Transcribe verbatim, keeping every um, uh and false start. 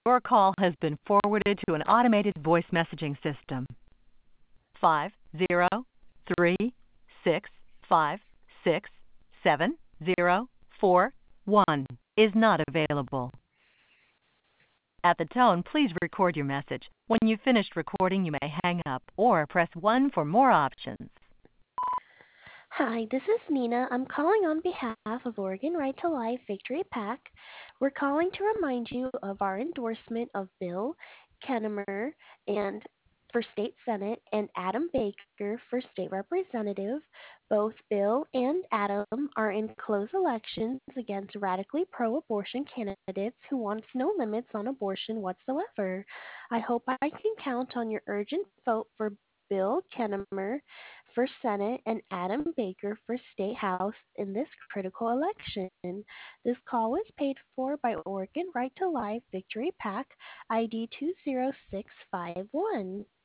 Your call has been forwarded to an automated voice messaging system. Five zero three six five six seven zero four one is not available. At the tone, please record your message. When you've finished recording, you may hang up or press one for more options. Hi, this is Nina. I'm calling on behalf of Oregon Right to Life Victory PAC. We're calling to remind you of our endorsement of Bill Kennemer and for state senate and Adam Baker for state representative. Both Bill and Adam are in close elections against radically pro-abortion candidates who want no limits on abortion whatsoever. I hope I can count on your urgent vote for Bill Kennemer for Senate and Adam Baker for State House in this critical election. This call was paid for by Oregon Right to Life Victory PAC I D two zero six five one.